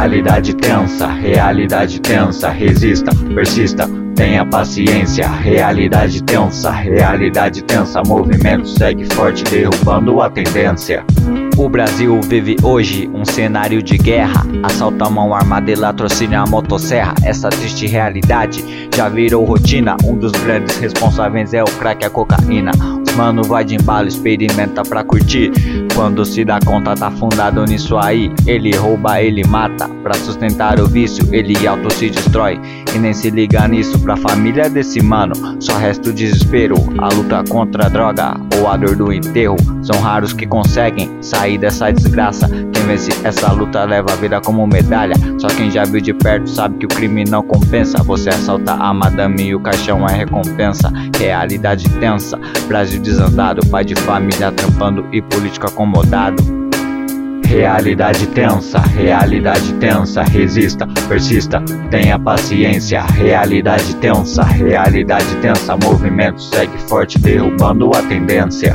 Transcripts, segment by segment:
realidade tensa, resista, persista, tenha paciência. Realidade tensa, movimento segue forte, derrubando a tendência. O Brasil vive hoje um cenário de guerra. Assalto à mão armada e latrocínio à motosserra. Essa triste realidade já virou rotina. Um dos grandes responsáveis é o crack, a cocaína. Os mano vai de embalo, experimenta pra curtir. Quando se dá conta tá fundado nisso aí. Ele rouba, ele mata, pra sustentar o vício ele auto se destrói. E nem se liga nisso, pra família desse mano só resta o desespero, a luta contra a droga ou a dor do enterro. São raros que conseguem sair dessa desgraça. Quem vence essa luta leva a vida como medalha. Só quem já viu de perto sabe que o crime não compensa. Você assalta a madame e o caixão é recompensa. Realidade tensa, Brasil desandado, pai de família trampando e político acomodado. Realidade tensa, resista, persista, tenha paciência. Realidade tensa, movimento segue forte, derrubando a tendência.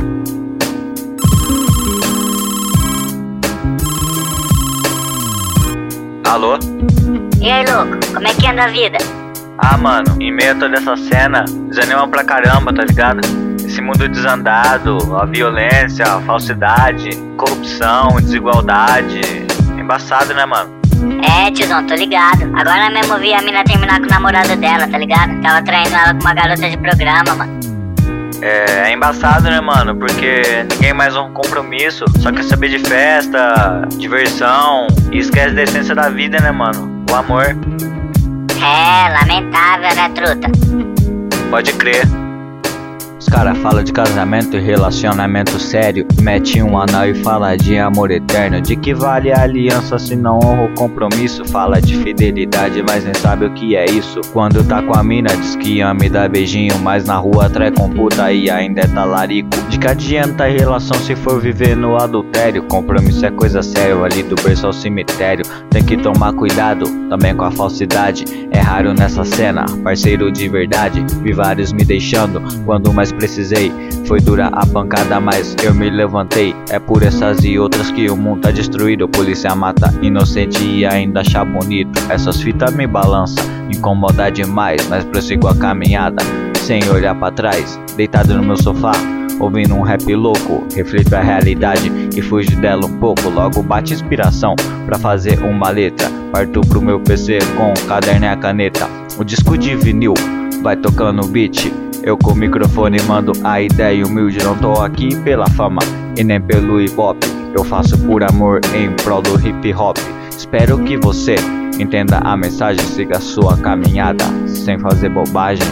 Alô? E aí, louco, como é que anda a vida? Ah, mano, em meio a toda essa cena, desanima pra caramba, tá ligado? Esse mundo desandado, a violência, a falsidade, corrupção, desigualdade. Embaçado, né, mano? É, tiozão, tô ligado. Agora mesmo vi a mina terminar com o namorado dela, tá ligado? Tava traindo ela com uma garota de programa, mano. É embaçado, né, mano? Porque ninguém mais honra um compromisso, só quer saber de festa, diversão e esquece da essência da vida, né, mano? O amor. É, lamentável, né, truta? Pode crer. Os cara fala de casamento e relacionamento sério, mete um anel e fala de amor eterno. De que vale a aliança se não honra o compromisso? Fala de fidelidade, mas nem sabe o que é isso. Quando tá com a mina diz que ama e dá beijinho, mas na rua trai com puta e ainda é talarico. De que adianta a relação se for viver no adultério? Compromisso é coisa séria, ali do berço ao cemitério. Tem que tomar cuidado também com a falsidade. É raro nessa cena, parceiro de verdade. Vi vários me deixando quando mais precisei. Foi dura a pancada, mas eu me levantei. É por essas e outras que o mundo tá destruído. Polícia mata inocente e ainda acha bonito. Essas fitas me balançam, incomoda demais, mas prossigo a caminhada sem olhar pra trás. Deitado no meu sofá, ouvindo um rap louco, reflito a realidade e fujo dela um pouco. Logo bate inspiração pra fazer uma letra. Parto pro meu PC com o caderno e a caneta. O disco de vinil vai tocando o beat. Eu com o microfone mando a ideia humilde. Não tô aqui pela fama e nem pelo hip hop. Eu faço por amor em prol do hip hop. Espero que você entenda a mensagem, siga a sua caminhada sem fazer bobagem.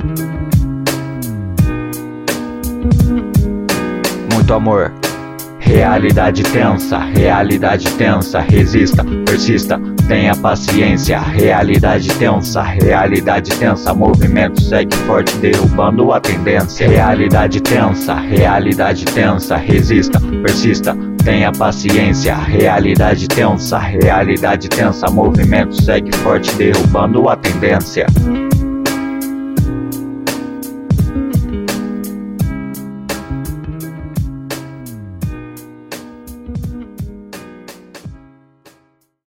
Muito amor. Realidade tensa, resista, persista, tenha paciência. Realidade tensa, movimento segue forte, derrubando a tendência. Realidade tensa, resista, persista, tenha paciência. Realidade tensa, movimento segue forte, derrubando a tendência.